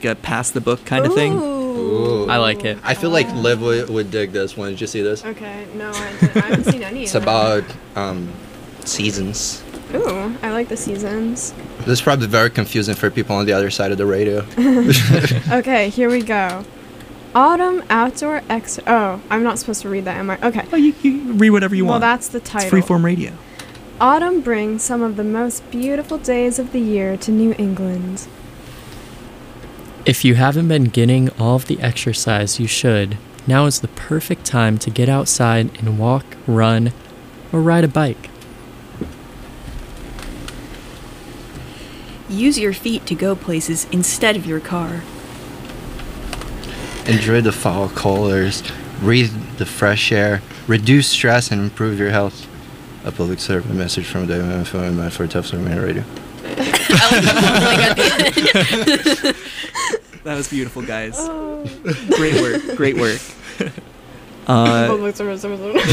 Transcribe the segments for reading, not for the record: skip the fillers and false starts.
a pass the book kind of thing. Ooh. I like it. I feel like Liv would dig this one. Did you see this? Okay, no, I haven't seen any It's of about seasons. Ooh, I like the seasons. This is probably very confusing for people on the other side of the radio. Okay, here we go. Autumn outdoor Oh, I'm not supposed to read that, am I? Okay. Oh, you read whatever you Well, want. that's the title. It's freeform radio. Autumn brings some of the most beautiful days of the year to New England. If you haven't been getting all of the exercise you should, now is the perfect time to get outside and walk, run, or ride a bike. Use your feet to go places instead of your car. Enjoy the fall colors, breathe the fresh air, reduce stress, and improve your health. A public service message from the MFM for Tough Main Radio. That was beautiful, guys. Oh. Great work. Great work. Public service.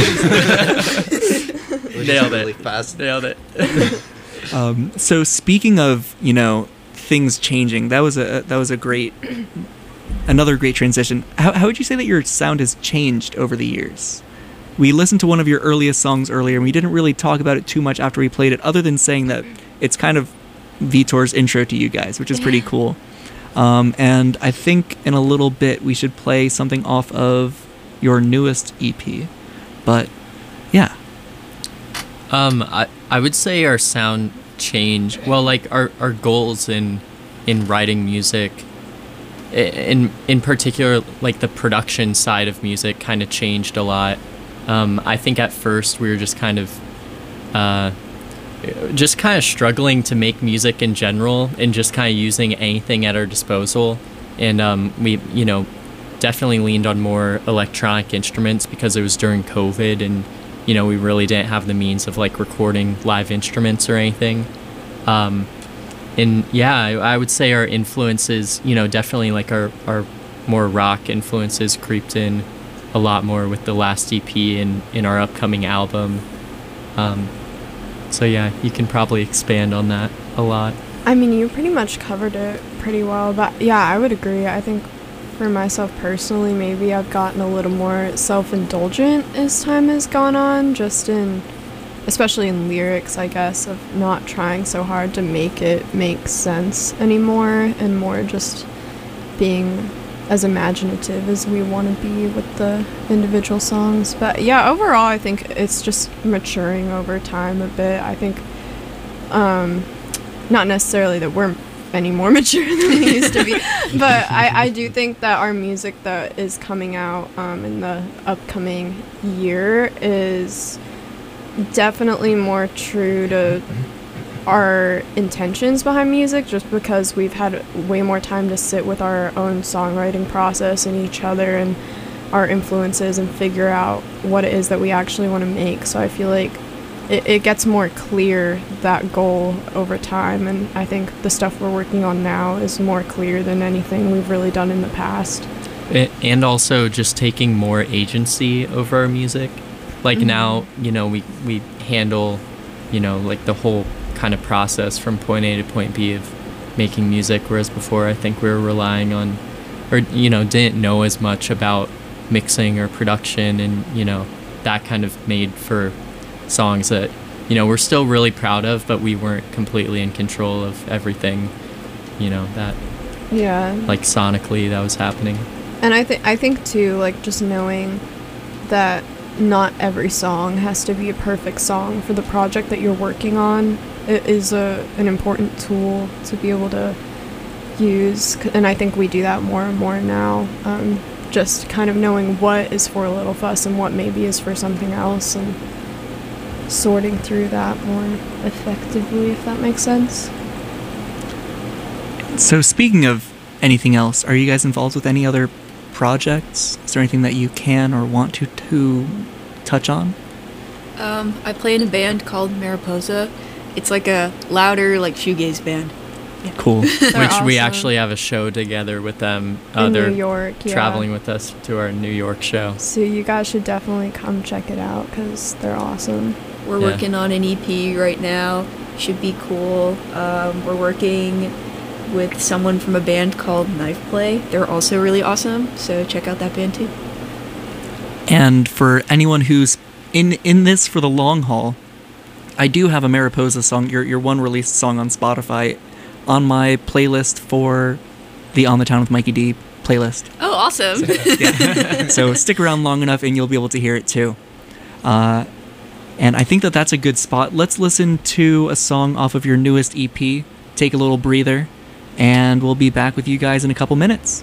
Nailed Really it. fast. Nailed it. So speaking of, things changing, that was a great, another great transition. How would you say that your sound has changed over the years? We listened to one of your earliest songs earlier, and we didn't really talk about it too much after we played it, other than saying that it's kind of Vitor's intro to you guys, which is pretty cool. And I think in a little bit we should play something off of your newest EP. But yeah. I would say our sound change. Well, like our goals in writing music, in particular, like the production side of music, kind of changed a lot. I think at first we were just kind of struggling to make music in general and just kind of using anything at our disposal. And we, definitely leaned on more electronic instruments because it was during COVID and, we really didn't have the means of like recording live instruments or anything. And yeah, I would say our influences, definitely like our more rock influences creeped in a lot more with the last EP and in our upcoming album. So yeah, you can probably expand on that a lot. I mean, you pretty much covered it pretty well, but yeah, I would agree. I think for myself personally, maybe I've gotten a little more self-indulgent as time has gone on, especially in lyrics, I guess, of not trying so hard to make it make sense anymore and more just being as imaginative as we want to be with the individual songs. But yeah, overall I think it's just maturing over time a bit. I think not necessarily that we're any more mature than we used to be, but I do think that our music that is coming out in the upcoming year is definitely more true to our intentions behind music, just because we've had way more time to sit with our own songwriting process and each other and our influences and figure out what it is that we actually want to make. So I feel like it gets more clear, that goal, over time, and I think the stuff we're working on now is more clear than anything we've really done in the past. And also just taking more agency over our music. Like now, we handle, like the whole kind of process from point A to point B of making music, whereas before I think we were relying on, or didn't know as much about mixing or production, and that kind of made for songs that we're still really proud of, but we weren't completely in control of everything that like sonically that was happening. And I think too, like, just knowing that not every song has to be a perfect song for the project that you're working on. It is an important tool to be able to use, and I think we do that more and more now. Just kind of knowing what is for Little Fuss and what maybe is for something else, and sorting through that more effectively, if that makes sense. So speaking of anything else, are you guys involved with any other projects? Is there anything that you can or want to touch on? I play in a band called Mariposa. It's like a louder, like shoegaze band. Yeah. Cool. Which awesome. We actually have a show together with them. In they're New York, yeah. traveling with us to our New York show. So you guys should definitely come check it out because they're awesome. We're working on an EP right now. Should be cool. We're working with someone from a band called Knife Play. They're also really awesome, so check out that band too. And for anyone who's in this for the long haul, I do have a Mariposa song, your one released song on Spotify, on my playlist for the On the Town with Mikey D playlist. Oh, awesome. Yeah. So stick around long enough and you'll be able to hear it too. And I think that that's a good spot. Let's listen to a song off of your newest EP, take a little breather, and we'll be back with you guys in a couple minutes.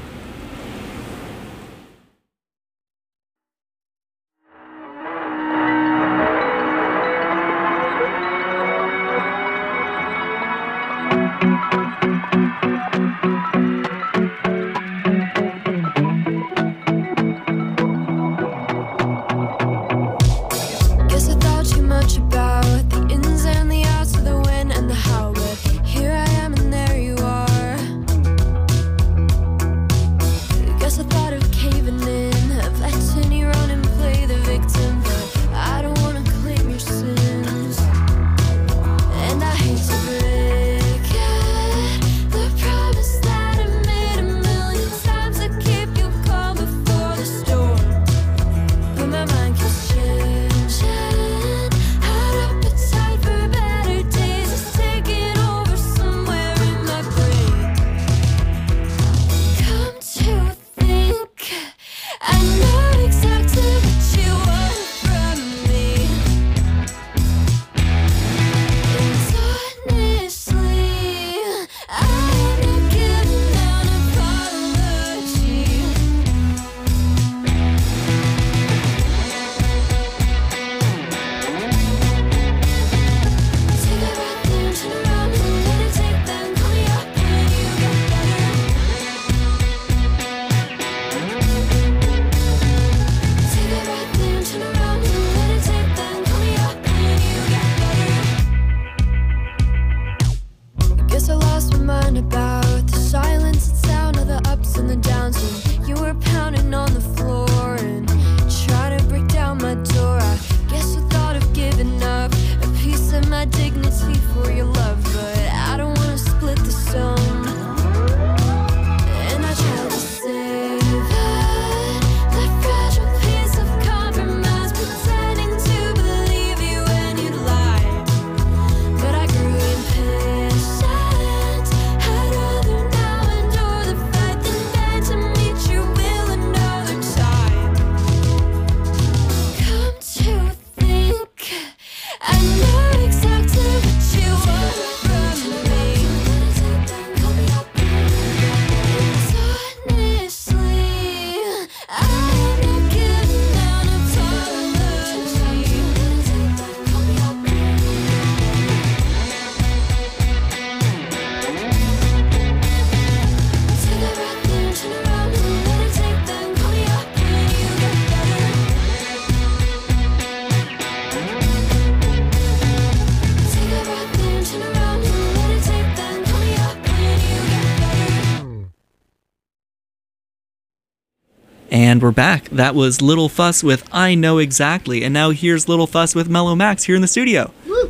And we're back. That was Little Fuss with I Know Exactly. And now here's Little Fuss with Mellow Max here in the studio. Woo!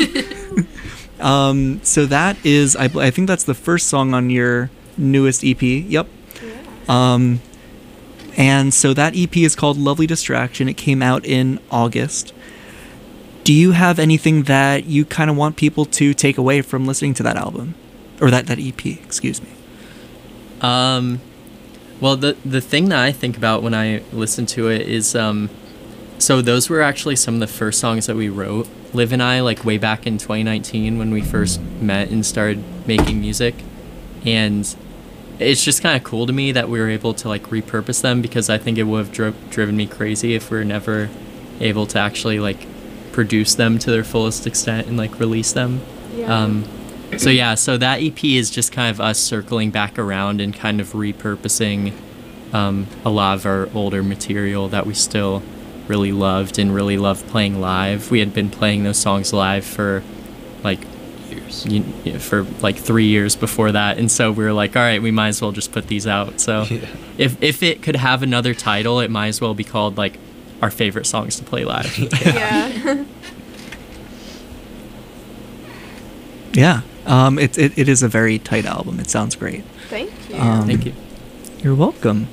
Woo! So that is, I think that's the first song on your newest EP. Yep. Yeah. And so that EP is called Lovely Distraction. It came out in August. Do you have anything that you kind of want people to take away from listening to that album? Or that EP, excuse me. Well, the thing that I think about when I listen to it is, so those were actually some of the first songs that we wrote, Liv and I, like way back in 2019 when we first met and started making music. And it's just kind of cool to me that we were able to like repurpose them, because I think it would have driven me crazy if we were never able to actually like produce them to their fullest extent and like release them. Yeah. So that EP is just kind of us circling back around and kind of repurposing a lot of our older material that we still really loved and really loved playing live. We had been playing those songs live for like years, for like 3 years before that, and so we were like, all right, we might as well just put these out. So yeah. if it could have another title, it might as well be called like our favorite songs to play live. Yeah. Yeah. It is a very tight album. It sounds great. Thank you. Thank you. You're welcome.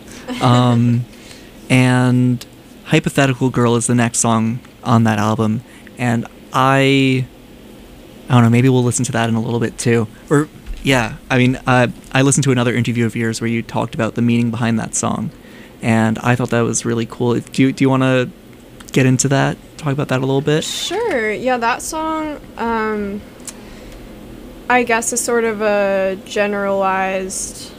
And Hypothetical Girl is the next song on that album, and I don't know, maybe we'll listen to that in a little bit too. Or yeah, I mean, I listened to another interview of yours where you talked about the meaning behind that song, and I thought that was really cool. Do you want to get into that? Talk about that a little bit? Sure. Yeah, that song, I guess, is sort of a generalized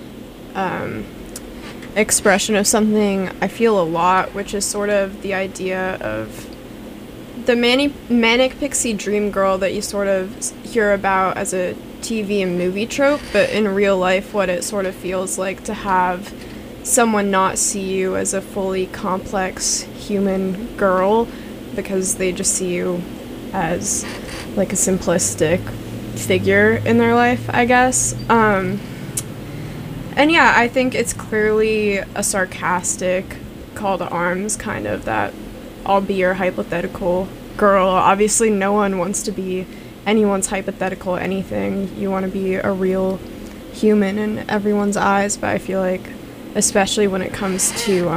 expression of something I feel a lot, which is sort of the idea of the manic pixie dream girl that you sort of hear about as a TV and movie trope, but in real life what it sort of feels like to have someone not see you as a fully complex human girl because they just see you as like a simplistic figure in their life, I guess. And yeah, I think it's clearly a sarcastic call to arms, kind of, that I'll be your hypothetical girl. Obviously, no one wants to be anyone's hypothetical anything. You want to be a real human in everyone's eyes, but I feel like, especially when it comes to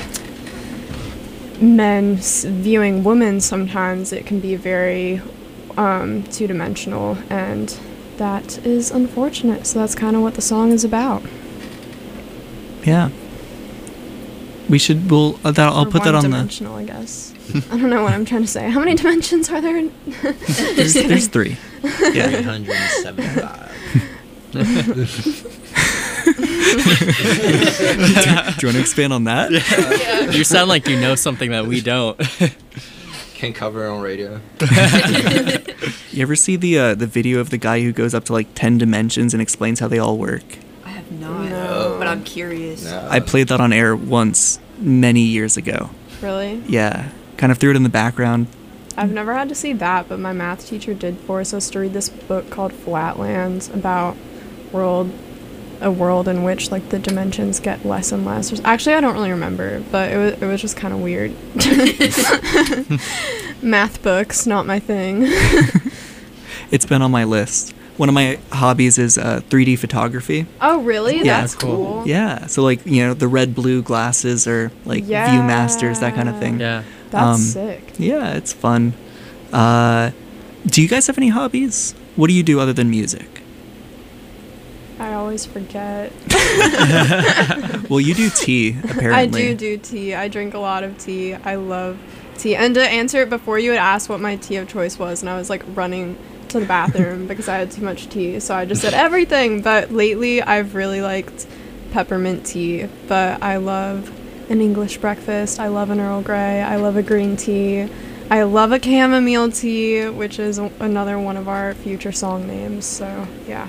men viewing women, sometimes it can be very two-dimensional, and that is unfortunate. So that's kind of what the song is about. Yeah. I'll put that on the... One-dimensional, I guess. I don't know what I'm trying to say. How many dimensions are there? There's 3. Yeah. 375. Do you want to expand on that? Yeah. You sound like you know something that we don't. Can't cover it on radio. You ever see the video of the guy who goes up to like 10 dimensions and explains how they all work? I have not, No. but I'm curious. No. I played that on air once, many years ago. Really? Yeah. Kind of threw it in the background. I've never had to see that, but my math teacher did force us to read this book called Flatlands about a world in which like the dimensions get less and less. Actually, I don't really remember, but it was just kind of weird. Math books, not my thing. It's been on my list. One of my hobbies is 3D photography. Oh, really? Yeah. That's cool. Yeah. So like, the red blue glasses or like Yeah. Viewmasters, that kind of thing. Yeah. That's sick. Yeah, it's fun. Do you guys have any hobbies? What do you do other than music? I always forget. Well, you do tea, apparently. I do tea. I drink a lot of tea. I love tea. And to answer it before, you had asked what my tea of choice was, and I was like running to the bathroom because I had too much tea. So I just said everything. But lately, I've really liked peppermint tea. But I love an English breakfast. I love an Earl Grey. I love a green tea. I love a chamomile tea, which is another one of our future song names. So yeah.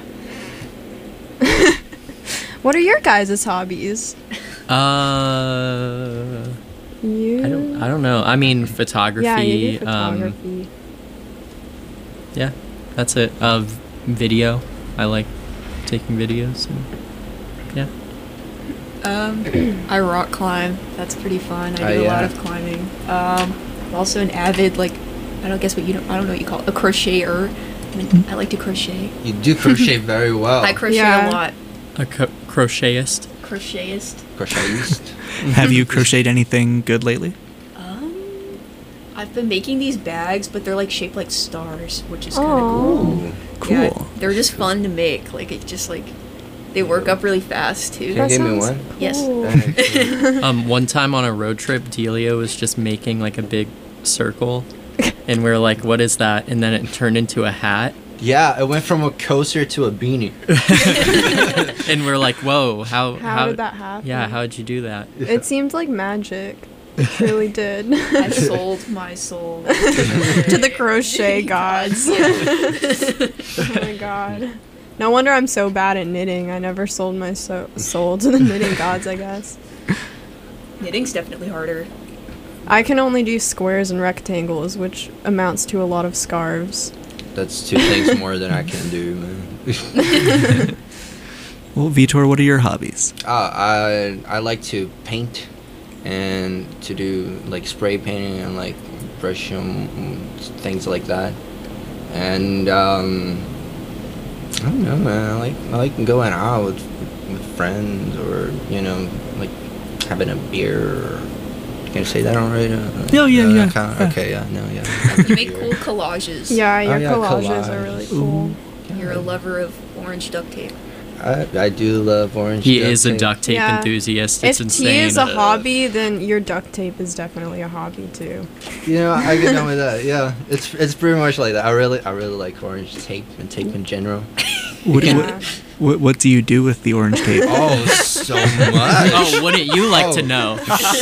What are your guys' hobbies? I You? don't know. I mean, photography. Yeah, you do photography. Yeah, that's it. Video. I like taking videos. And, yeah. I rock climb. That's pretty fun. I do a lot of climbing. I'm also an avid, I don't know what you call it, a crocheter. I like to crochet. You do crochet very well. I crochet Yeah. a lot. A crochetist. Crochetist. Crochetist. Have you crocheted anything good lately? I've been making these bags, but they're shaped like stars, which is kind of cool. Ooh. Cool. Yeah, they're just fun to make. It just they work up really fast too. Can you That give me sounds one? Yes. cool. Very cool. One time on a road trip, Delia was just making a big circle, and we were like, "What is that?" And then it turned into a hat, Yeah, it went from a coaster to a beanie. and we're like, "Whoa, How did that happen? Yeah, how did you do that?" It seemed like magic. It truly did. I sold my soul To the crochet gods. Oh my god. No wonder I'm so bad at knitting. I never sold my soul to the knitting gods, I guess. Knitting's definitely harder. I can only do squares and rectangles, which amounts to a lot of scarves. That's 2 things more than I can do, man. Well, Vitor, what are your hobbies? I like to paint and to do spray painting and brush things like that. And don't know, man. I like going out with friends, or like having a beer. Or, can I say that already? Yeah. Okay, yeah, no, yeah. You make cool collages. Yeah, your yeah, collages are really cool. You're a lover of orange duct tape. I do love orange. He duct is a tape. duct tape Yeah. enthusiast. It's If insane. tea is a hobby, then your duct tape is definitely a hobby too. I get down with that. Yeah, it's pretty much like that. I really like orange tape and tape in general. Yeah. What do you do with the orange tape? Oh, so much. Oh, wouldn't you like to know?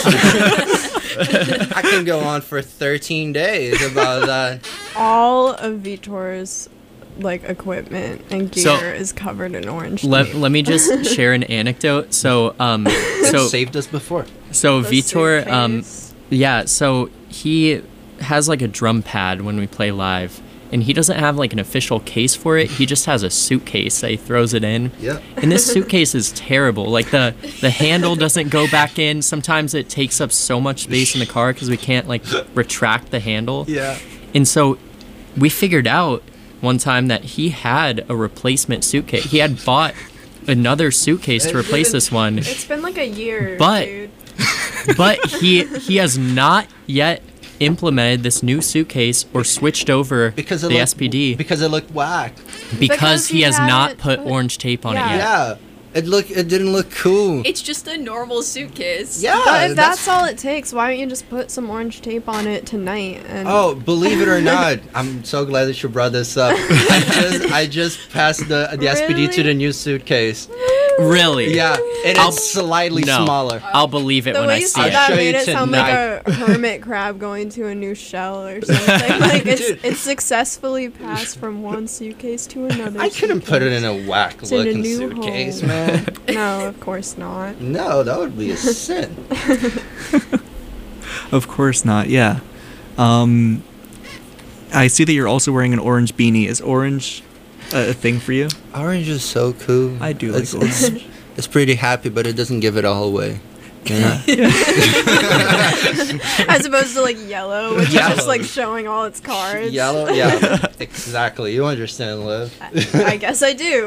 I can go on for 13 days about that. All of Vitor's equipment and gear So- is covered in orange Let tape. me just share an anecdote. So It saved us before. so The Vitor suitcase. yeah, so he has a drum pad when we play live, and he doesn't have an official case for it. He just has a suitcase that he throws it in. Yep. And this suitcase is terrible. The handle doesn't go back in. Sometimes it takes up so much space in the car because we can't retract the handle. Yeah. And so we figured out one time that he had a replacement suitcase. He had bought another suitcase to replace this one, It's been a year, But- dude. but he has not yet implemented this new suitcase or switched over Because the SPD Because it looked whack. because he he has not hadn't put put- orange tape on Yeah. it yet. Yeah. It didn't look cool. It's just a normal suitcase. Yeah. But if that's all it takes, why don't you just put some orange tape on it tonight? And Oh, believe it or not, I'm so glad that you brought this up. I just passed the SPD to Really? the new suitcase. Really? Yeah, and I'll- it's slightly no. smaller. I'll believe it the when way I you see said it. that show made you it sound like tonight. a hermit crab going to a new shell or something. Dude. It's successfully passed from one suitcase to another. I couldn't put it in a whack It's in a looking new suitcase, home. man. No, of course not. No, that would be a sin. Of course not. Yeah. I see that you're also wearing an orange beanie. Is orange a thing for you? Orange is so cool. I do like it's, orange. It's pretty happy, but it doesn't give it all away. You know? As opposed to yellow, which is just Yellow. showing all its cards. Yellow, yeah, exactly. You understand, Liv. I guess I do.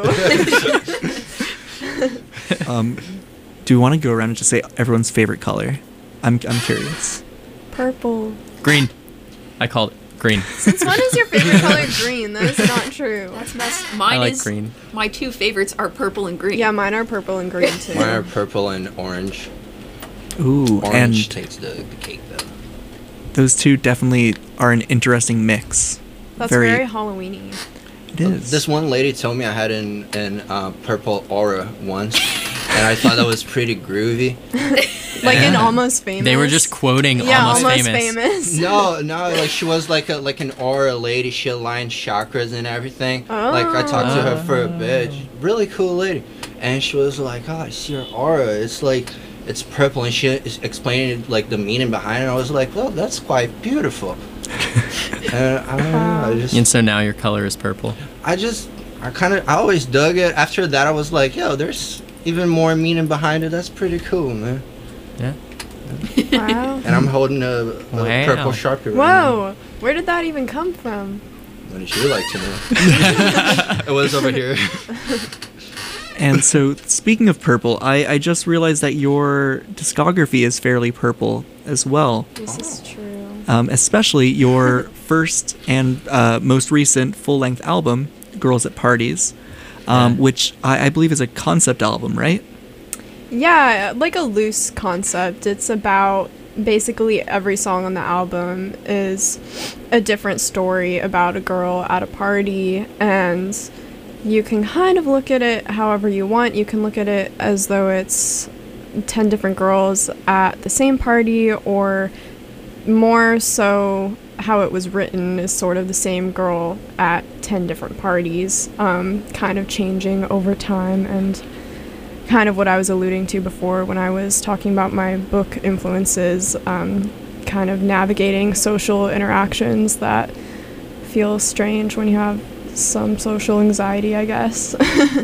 Do you want to go around and just say everyone's favorite color? I'm curious. Purple. Green. I called it green. Since when is your favorite color green? That is not true. That's mess. I Mine like is green. My two favorites are purple and green. Yeah, mine are purple and green too. Mine are purple and orange. Ooh, Orange and takes the cake, though. those two definitely are an interesting mix. That's very Halloweeny. It is. This one lady told me I had an purple aura once, and I thought that was pretty groovy. In Almost Famous. They were just quoting Yeah, Almost Famous. No, she was like an aura lady. She aligned chakras and everything. I talked to her for a bit. Really cool lady, and she was like, "Oh, I see your aura. It's purple," and she is explaining the meaning behind it. I was like, "Well, that's quite beautiful." And I don't know. And so now your color is purple. I always dug it. After that, I was like, "Yo, there's even more meaning behind it. That's pretty cool, man." Yeah. Wow. And I'm holding a Wow. purple Sharpie right now. Whoa, where did that even come from? Wouldn't you like to know? It was over here. And so, speaking of purple, I just realized that your discography is fairly purple as well. This is true. Especially your first and most recent full-length album, "Girls at Parties," which I believe is a concept album, right? Yeah, a loose concept. It's about basically every song on the album is a different story about a girl at a party, and you can kind of look at it however you want. You can look at it as though it's 10 different girls at the same party, or more so how it was written is sort of the same girl at 10 different parties, kind of changing over time, and kind of what I was alluding to before when I was talking about my book influences, kind of navigating social interactions that feel strange when you have some social anxiety, I guess.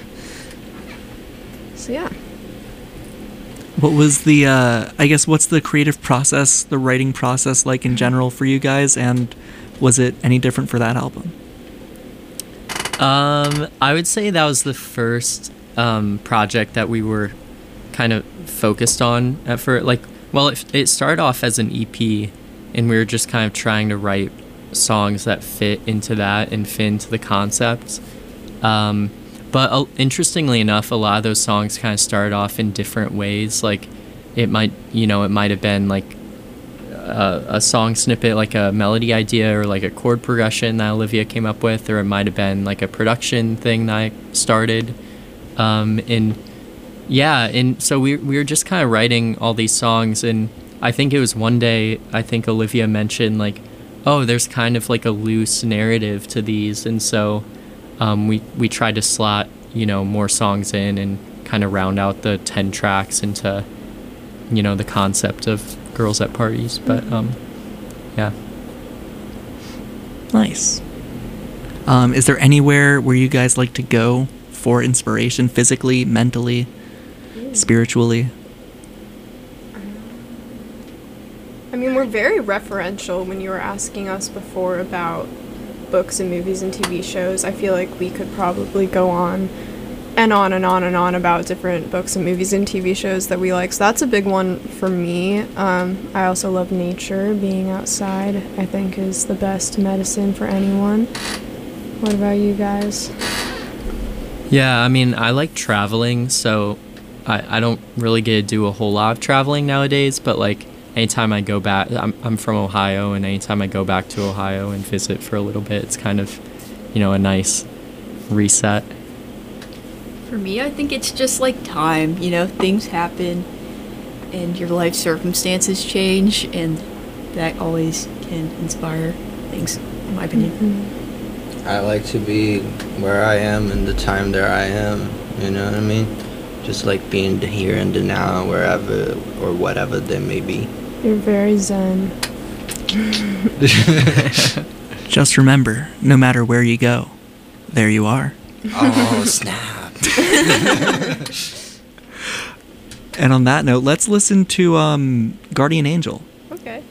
So yeah. What was the, what's the creative process, the writing process like in general for you guys, and was it any different for that album? I would say that was the first project that we were kind of focused on it started off as an EP, and we were just kind of trying to write songs that fit into that and fit into the concept. But interestingly enough, a lot of those songs kind of started off in different ways. Like it might have been like a song snippet, like a melody idea or like a chord progression that Olivia came up with, or it might have been like a production thing that I started. And so we were just kind of writing all these songs, and I think it was one day, I think Olivia mentioned like, oh, there's kind of like a loose narrative to these, and so we tried to slot, more songs in and kind of round out the 10 tracks into, the concept of Girls at Parties. But yeah. Nice. Is there anywhere where you guys like to go for inspiration, physically, mentally, spiritually? I mean, we're very referential. When you were asking us before about books and movies and TV shows, I feel like we could probably go on and on and on and on about different books and movies and TV shows that we like. So that's a big one for me. I also love nature. Being outside, I think, is the best medicine for anyone. What about you guys? Yeah, I mean, I like traveling, so I don't really get to do a whole lot of traveling nowadays, but like anytime I go back, I'm from Ohio, and anytime I go back to Ohio and visit for a little bit, it's kind of, a nice reset. For me, I think it's just like time. Things happen and your life circumstances change, and that always can inspire things, in my opinion. Mm-hmm. I like to be where I am and the time that I am, you know what I mean? Just like being the here and the now, wherever or whatever they may be. You're very zen. Just remember, no matter where you go, there you are. Oh, snap. And on that note, let's listen to Guardian Angel. Okay.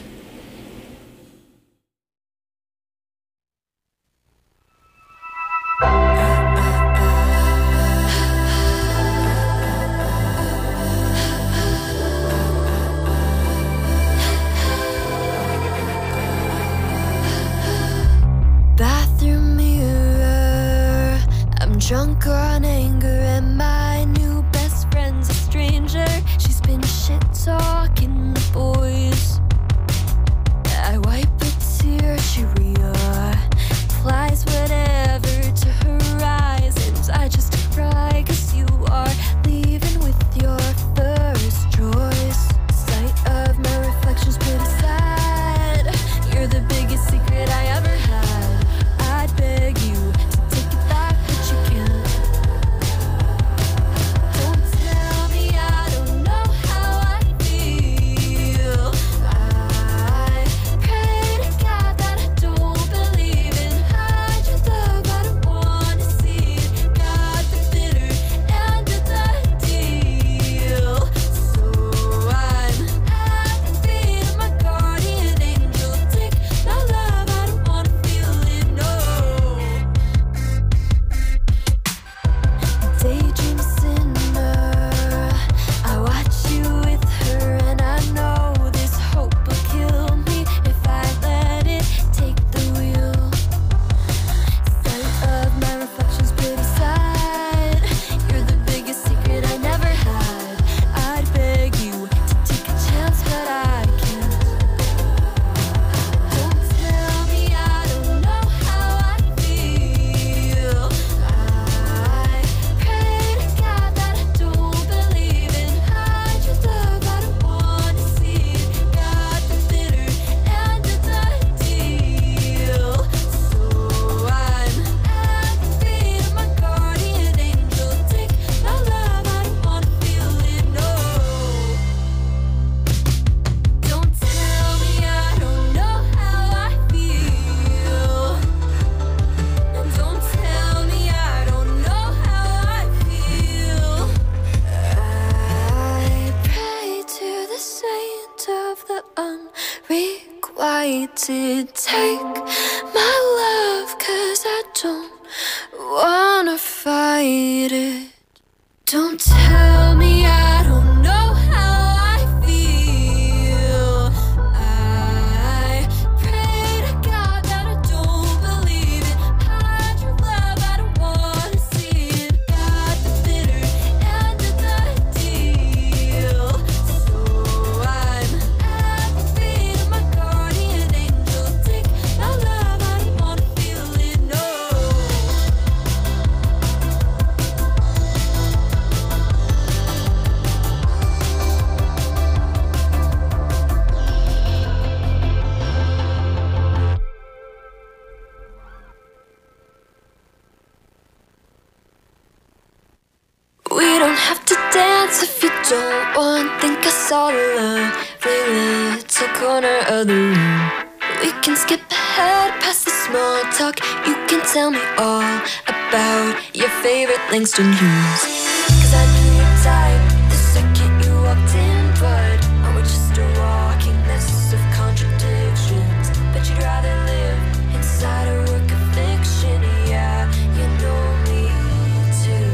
Bathroom mirror, I'm drunk on anger, and my new best friend's a stranger. She's been shit talking the boys. I wipe a tear, she applies whatever to horizons. I just cry 'cause you are leaving with your first choice. Sight of my reflection's pretty sad. You're the biggest secret I ever had. I'd beg you to take it back, but you can't. Don't tell me I don't know how I feel. I pray to God that I don't believe in hide your love. I don't wanna see it. Got the bitter end of the deal. So I'm at the feet of my guardian angel. Take my love, I don't wanna feel it, no. Daydream sinner, I watch you with her, and I know this hope will kill me if I let it take the wheel. Sight of my reflection's pretty sad. You're the biggest secret I never had. I'd beg you to take a chance, but I can't. Don't tell me I don't know how I feel. I pray to God that I don't believe in hide your love. I don't wanna see it. Got the bitter end of the deal. So I'm at the feet of my guardian angel. Take my love, I don't wanna feel it, no. Don't tell me I don't know how I feel. And don't tell me I don't know how I feel. I pray to the saint of the unrequited. Take my love, 'cause I don't don't want, think I saw the lovely little corner of the room. We can skip ahead past the small talk. You can tell me all about your favorite Langston Hughes. 'Cause I knew your type the second you walked in, but are we just a walking mess of contradictions? Bet you'd rather live inside a work of fiction. Yeah, you know me too.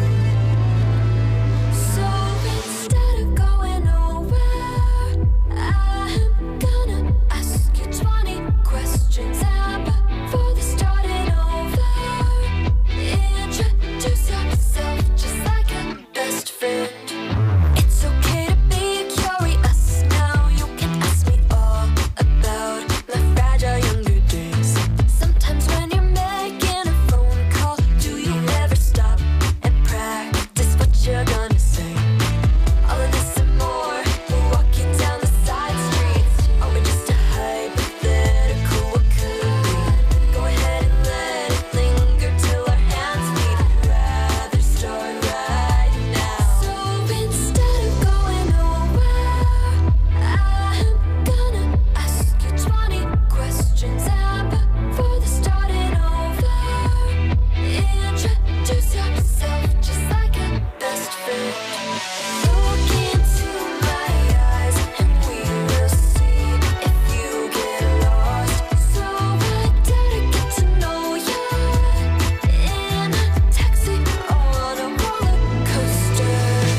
So instead of going nowhere, I'm gonna ask you 20 questions. And before they started over, introduce yourself just like a best friend. It's okay to be curious now. You can ask me all about my fragile younger days. Sometimes when you're making a phone call, do you ever stop and practice what you're gonna say? All of this and more, we're walking down the side streets. Are we just a hypothetical? What could be? Go ahead and let it linger till our hands meet. I'd rather start right now. So instead of going nowhere, I'm gonna ask you 20 questions. And before they started over, introduce yourself just like a best friend. Look into my eyes and we will see if you get lost. So I dare to get to know you in a taxi on a roller coaster.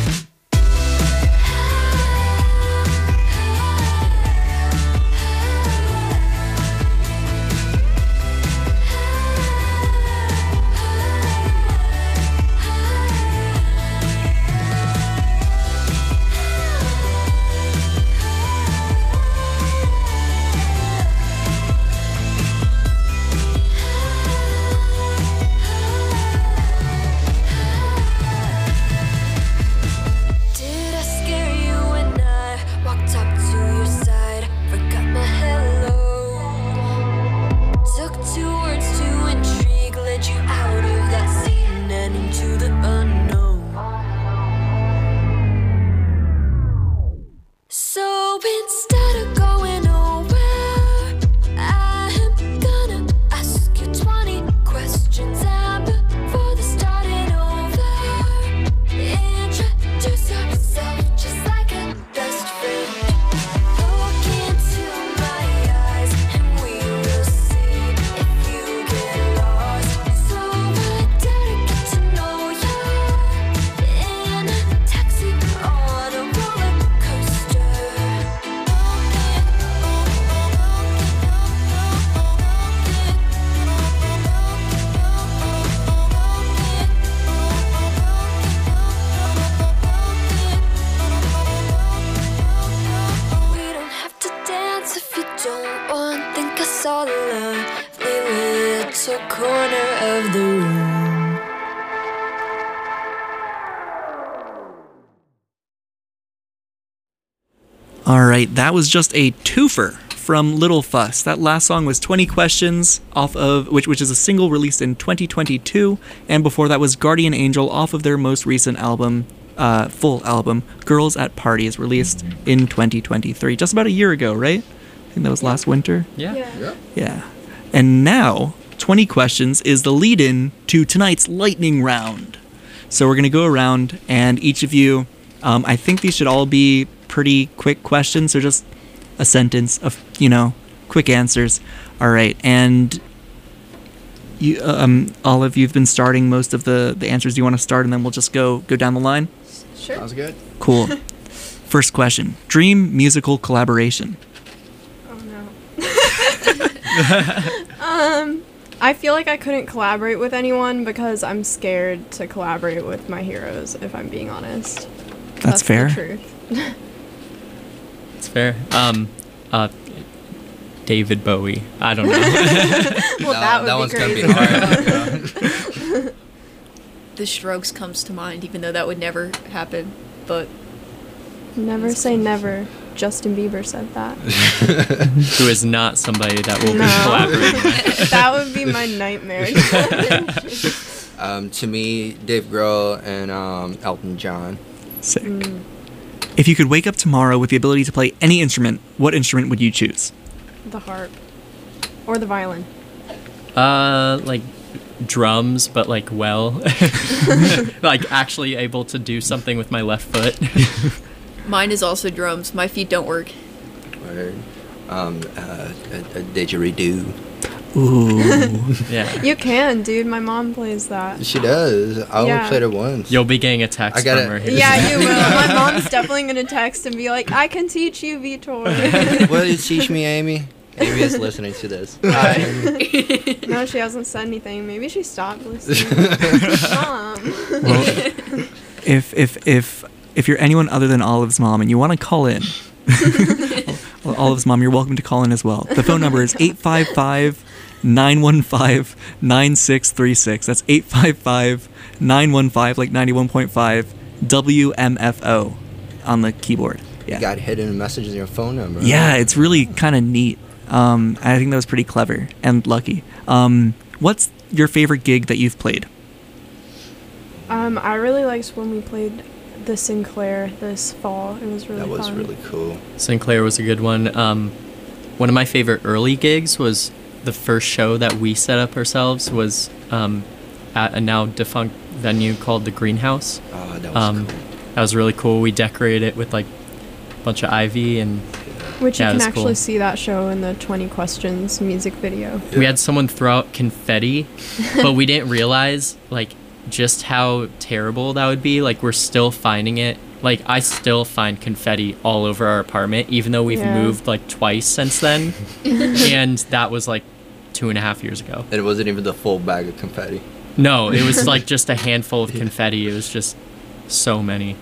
Did I scare you when I walked up to your side? Forgot my hello. Took 2 words to intrigue, led you out of that scene and into the unknown. So instead of going nowhere, I'm gonna ask you 20 questions. And before they started over, introduce yourself just like a best friend. Look into my eyes and we will see if you get lost. So I dare to get to know you in a taxi on a roller coaster. We don't have to dance if you don't want. Think I saw the lovely little corner of the room. All right, that was just a twofer from Little Fuss. That last song was 20 Questions off of which is a single released in 2022, and before that was Guardian Angel off of their most recent album, full album, Girls at Parties, released in 2023, just about a year ago, right? I think that was last winter. Yeah. Yeah. And now, 20 Questions is the lead-in to tonight's lightning round. So we're going to go around, and each of you, I think these should all be pretty quick questions, so just a sentence of, quick answers. All right, and you, all of you've been starting most of the answers. You want to start, and then we'll just go down the line? Sure. Sounds good. Cool. First question. Dream musical collaboration. Oh no. I feel like I couldn't collaborate with anyone because I'm scared to collaborate with my heroes, if I'm being honest. That's fair. The truth. It's fair. David Bowie. I don't know. Well, that would one's be gonna crazy. be hard. The Strokes comes to mind, even though that would never happen. But Never say never. Justin Bieber said that. Who is not somebody that will be No. collaborating with. That would be my nightmare. To me, Dave Grohl and Elton John. Sick. If you could wake up tomorrow with the ability to play any instrument, what instrument would you choose? The harp. Or the violin. Like drums, but like like actually able to do something with my left foot. Mine is also drums. My feet don't work. Or a didgeridoo. Ooh. Yeah. You can, dude. My mom plays that. She does. I only Yeah. played it once. You'll be getting a text I gotta- from her. here Yeah, soon. you will. My mom's definitely gonna text and be like, "I can teach you, Vitor." Will you teach me, Amy? Amy is listening to this. No, she hasn't said anything. Maybe she stopped listening. Mom. Well, if you're anyone other than Olive's mom and you want to call in, well, Olive's mom, you're welcome to call in as well. The phone number is 855-915-9636. That's 855-915, like 91.5, WMFO on the keyboard. You Yeah. got hidden messages in your phone number. Yeah, it's really kind of neat. I think that was pretty clever and lucky. What's your favorite gig that you've played? I really liked when we played the Sinclair this fall. It was really That was fun. really cool. Sinclair was a good one. One of my favorite early gigs was the first show that we set up ourselves was at a now defunct venue called the Greenhouse. Oh, that was cool. That was really cool. We decorated it with like a bunch of ivy, and Which Yeah, you it can was actually cool. see that show in the 20 Questions music video. we had someone throw out confetti, but we didn't realize like just how terrible that would be. Like we're still finding it. Like I still find confetti all over our apartment, even though we've Yeah. moved like twice since then. And that was like 2.5 years ago. And it wasn't even the full bag of confetti. No, it was like just a handful of confetti. It was just so many.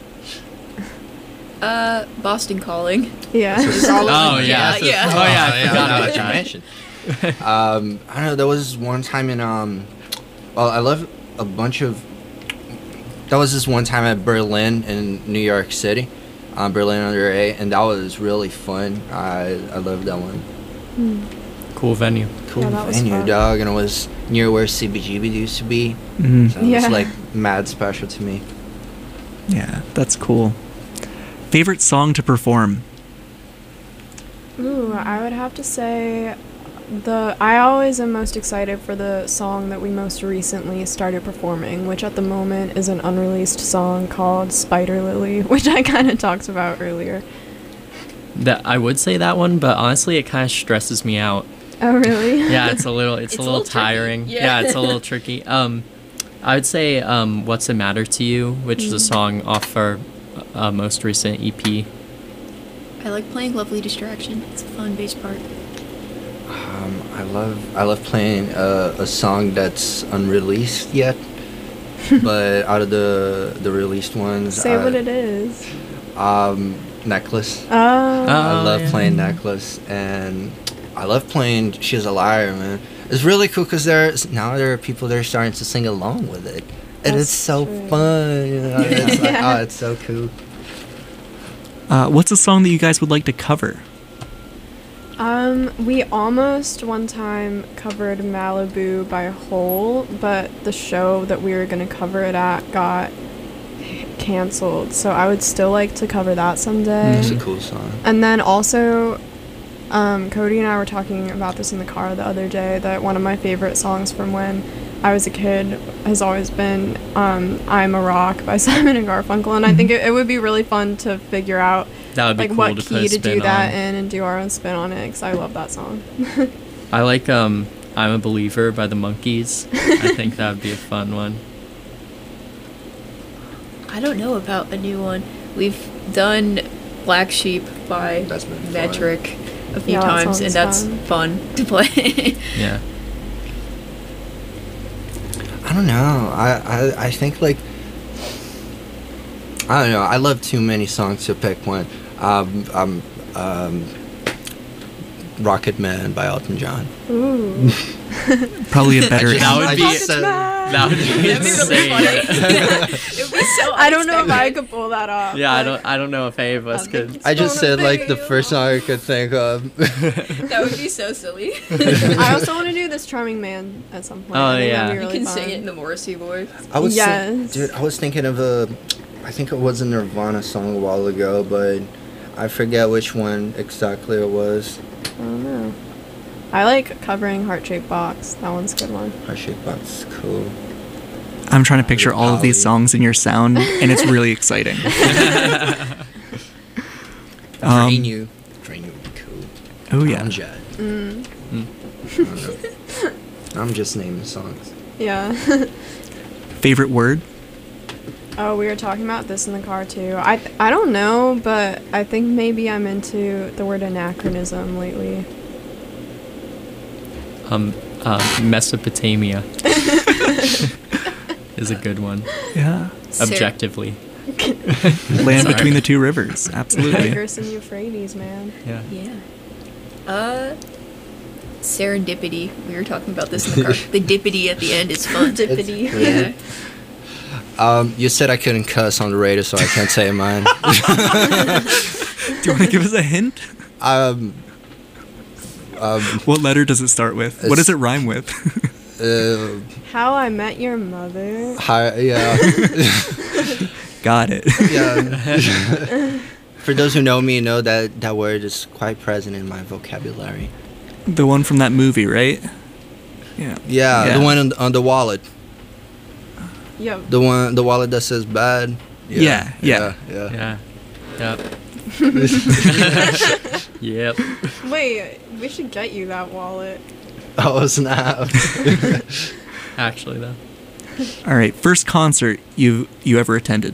Boston Calling. Yeah. Oh yeah. Yeah, yeah. Oh yeah, I forgot now about that you that. mentioned. I don't know. There was one time in well, I love a bunch of. That was this one time at Berlin in New York City, Berlin Under A, and that was really fun. I loved that one. Cool venue. Cool Yeah, that was venue, fun. dog, and it was near where CBGB used to be. Mhm. So it Yeah. was like mad special to me. Yeah, that's cool. Favorite song to perform? Ooh, I would have to say I always am most excited for the song that we most recently started performing, which at the moment is an unreleased song called Spider Lily, which I kind of talked about earlier. That I would say that one, but honestly, it kind of stresses me out. Oh, really? Yeah, it's a little It's a little tricky. tiring. Yeah. It's a little tricky. I would say "What's the Matter to You," which is a song off our most recent E EP. I like playing Lovely Distraction. It's a fun bass part. I love playing a song that's unreleased yet, but out of the released ones, Say what it is. Necklace. Oh. I love yeah. playing Necklace, and I love playing She's a Liar, man. It's really cool because there are people that are starting to sing along with it, and That's it's so true. fun. You know? It's like, Yeah. oh, it's so cool. What's a song that you guys would like to cover? We almost one time covered Malibu by Hole, but the show that we were gonna cover it at got canceled. So I would still like to cover that someday. It's a cool song. And then also, Cody and I were talking about this in the car the other day, that one of my favorite songs from when I was a kid has always been I'm a Rock by Simon and Garfunkel. And I think it would be really fun to figure out That would be like cool what to put key a to spin do that on. in and do our own spin on it, because I love that song. I like "I'm a Believer" by the Monkees. I think that would be a fun one. I don't know about a new one. We've done Black Sheep by That's been fun. Metric a few Yeah, that times, song's and that's fun to play. Yeah. I don't know. I think like I don't know. I love too many songs to pick one. Rocket Man by Elton John. Ooh. Probably a better. That would I be- just said- That would be That'd be insane. really funny. It would be so I don't know if I unexpected. could pull that off. Yeah, like, I don't know if any of us could. I just gonna said like the be first song I could think of. That would be so silly. I also want to do This Charming Man at some point. Oh, I think yeah. that'd be You really can fun. sing it in the Morrissey voice. I was Yes. dude. I was thinking of I think it was a Nirvana song a while ago, but I forget which one exactly it was. I don't know. I like covering Heart Shaped Box. That one's a good one. Heart Shaped Box, cool. I'm trying to picture all of these songs in your sound, and it's really exciting. Drain You would be cool. Oh yeah. Amjad. I'm just naming songs. Yeah. Favorite word? Oh, we were talking about this in the car too. I don't know, but I think maybe I'm into the word anachronism lately. Mesopotamia is a good one. Yeah. Objectively. Land Sorry. between the two rivers. Absolutely. Tigris and Euphrates, man. Yeah. Yeah. Serendipity. We were talking about this in the car. The dippity at the end is fun. Dippity. Yeah. You said I couldn't cuss on the radio, so I can't say mine. Do you want to give us a hint? What letter does it start with? What does it rhyme with? How I Met Your Mother. Yeah. Got it. Yeah. For those who know me, know that that word is quite present in my vocabulary. The one from that movie, right? Yeah. Yeah, the one on the wallet. Yep. The wallet that says bad. Yeah. Yeah. Yep. Yep. Wait, we should get you that wallet. Oh snap! Actually, though. All right. First concert you ever attended?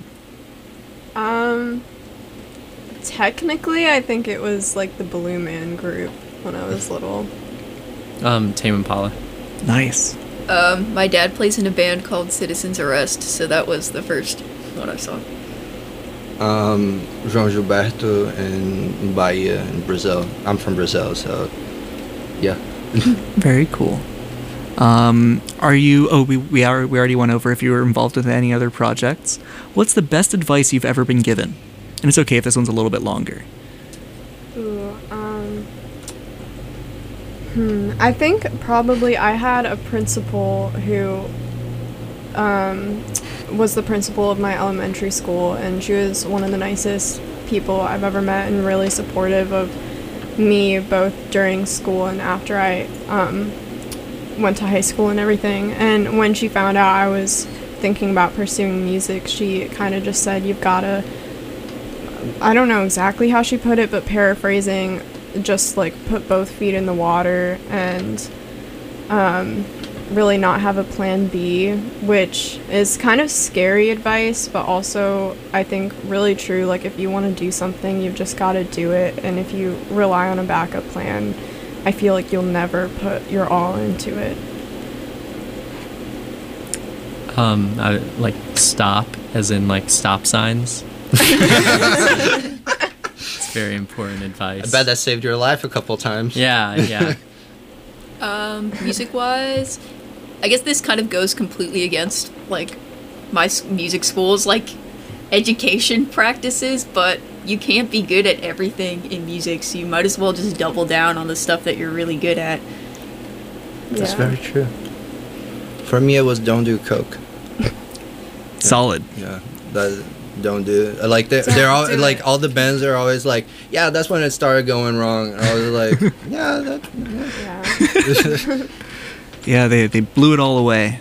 Technically, I think it was like the Blue Man Group when I was little. Tame Impala. Nice. My dad plays in a band called Citizens Arrest, so that was the first one I saw. João Gilberto in Bahia in Brazil. I'm from Brazil, so yeah. Very cool. Are you? Oh, we already went over if you were involved with any other projects. What's the best advice you've ever been given? And it's okay if this one's a little bit longer. Ooh, I think probably I had a principal who was the principal of my elementary school, and she was one of the nicest people I've ever met and really supportive of me both during school and after I went to high school and everything. And when she found out I was thinking about pursuing music, she kind of just said, you've got to, I don't know exactly how she put it, but paraphrasing, just like put both feet in the water and really not have a plan B, which is kind of scary advice, but also I think really true. Like if you want to do something, you've just got to do it, and if you rely on a backup plan, I feel like you'll never put your all into it. I like stop, as in like stop signs. It's very important advice. I bet that saved your life a couple times. Yeah. Music-wise, I guess this kind of goes completely against, like, my music school's, like, education practices, but you can't be good at everything in music, so you might as well just double down on the stuff that you're really good at. That's very true. For me, it was don't do coke. Solid. Yeah, don't do it. Like they're all like all the bands are always like, yeah, that's when it started going wrong. And I was like, yeah. Yeah, they blew it all away.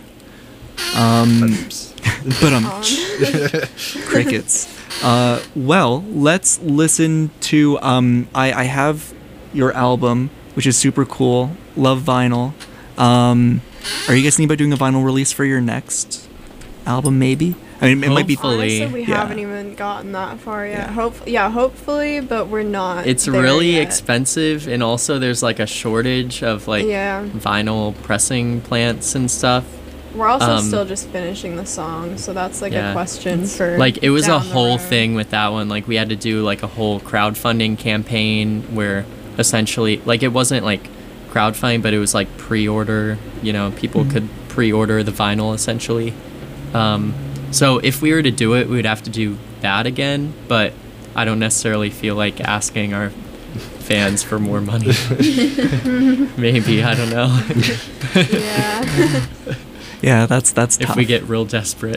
But crickets. Well, let's listen to I have your album, which is super cool. Love vinyl. Are you guys thinking about doing a vinyl release for your next album? Maybe. I mean, it might be. Honestly, we haven't even gotten that far yet. Hopefully, but we're not. It's there really yet. expensive, and also there's like a shortage of like vinyl pressing plants and stuff. We're also still just finishing the song, so that's like a question for like it was a down the whole road. thing with that one. Like we had to do like a whole crowdfunding campaign where essentially like it wasn't like crowdfunding, but it was like pre-order. You know, people could pre-order the vinyl essentially. So if we were to do it, we would have to do that again, but I don't necessarily feel like asking our fans for more money. Maybe, I don't know. Yeah. Yeah, that's tough. if we get real desperate.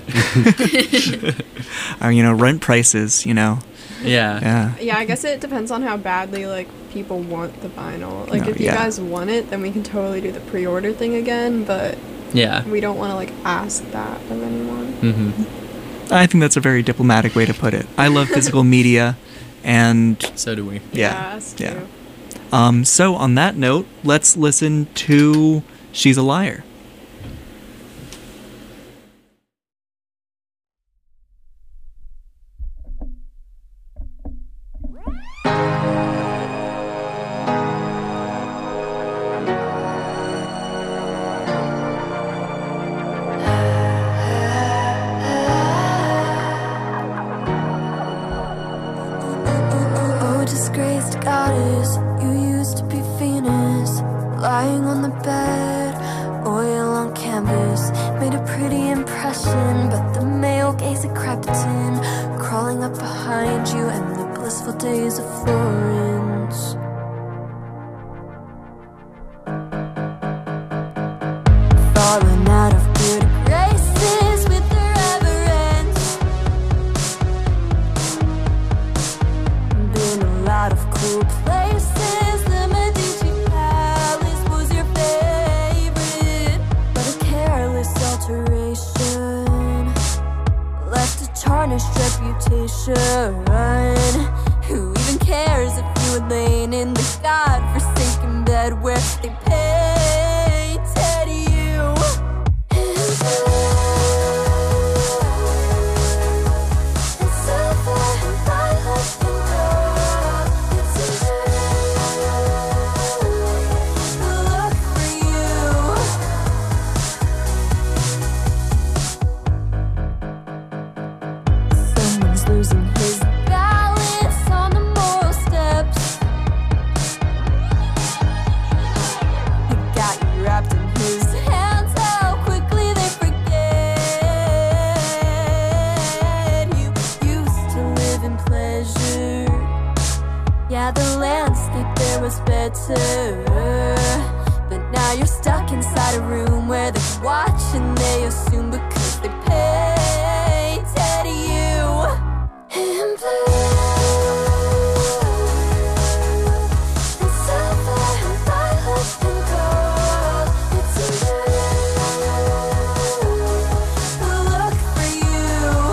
Rent prices, Yeah. Yeah, I guess it depends on how badly like people want the vinyl. Like No, if you yeah. guys want it, then we can totally do the pre-order thing again, but Yeah. we don't want to like ask that of anyone. Mm-hmm. I think that's a very diplomatic way to put it. I love physical media, and So do we. yeah, us yeah. too. So on that note, let's listen to "She's a Liar." Oh, disgraced goddess, you used to be Venus, lying on the bed, oil on canvas, made a pretty impression, but the male gaze had crept in, crawling up behind you, and the blissful days of Florence. Falling out of good graces with the reverence. Been a lot of cool places. The Medici Palace was your favorite, but a careless alteration left a tarnished reputation. Who even cares if you were laying in the godforsaken bed where they painted you in blue and silver and violet and gold? It's a new look for you. Someone's losing his balance on the moral steps. He got you wrapped in his hands. How quickly they forget. You used to live in pleasure. Yeah, the landscape there was better. But now you're stuck inside a room where they watch and they assume because they painted you in blue and silver and violet and gold. It's a new look for you.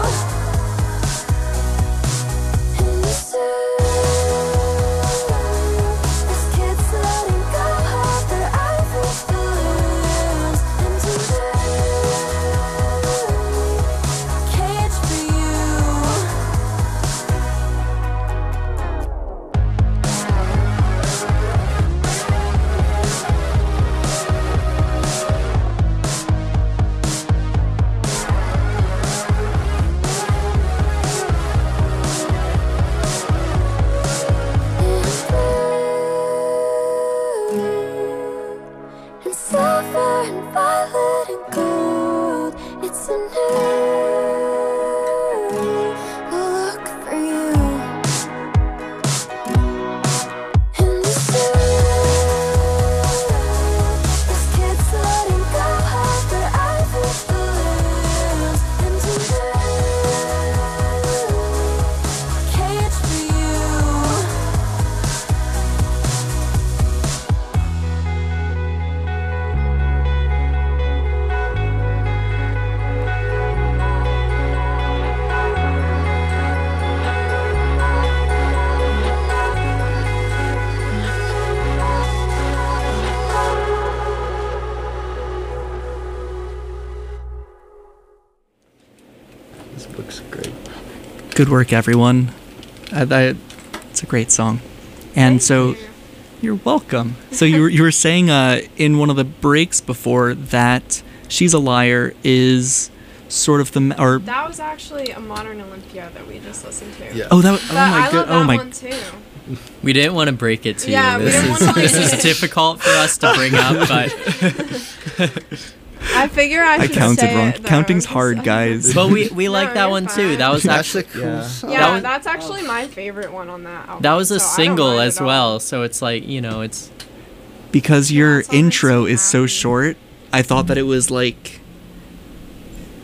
And you soon, as kids letting go of their ivory balloons, and a cage for you. And silver and violet and gold. It's a new look for you. And you soon, as kids letting go of their ivory balloons, and a cage for you. This book's great. Good work, everyone. It's a great song. And so, you're welcome. So you were saying in one of the breaks before that "She's a Liar" is sort of the or That was actually a Modern Olympia that we just listened to. Yeah. oh that oh But my I love god that oh my one too. We didn't want to break it to Yeah, you. we didn't wanna, like- This is difficult for us to bring up, but I figure I should counted say wrong. it, though, Counting's 'cause- hard, guys. but we like No, that you're one too. fine. That was That's a actually cool yeah. song. Yeah, That was- that's actually my favorite one on that album. That was a so I don't single mind as at all. well, so it's like, it's Because your that's all makes intro me is so happy. short, I thought that it was like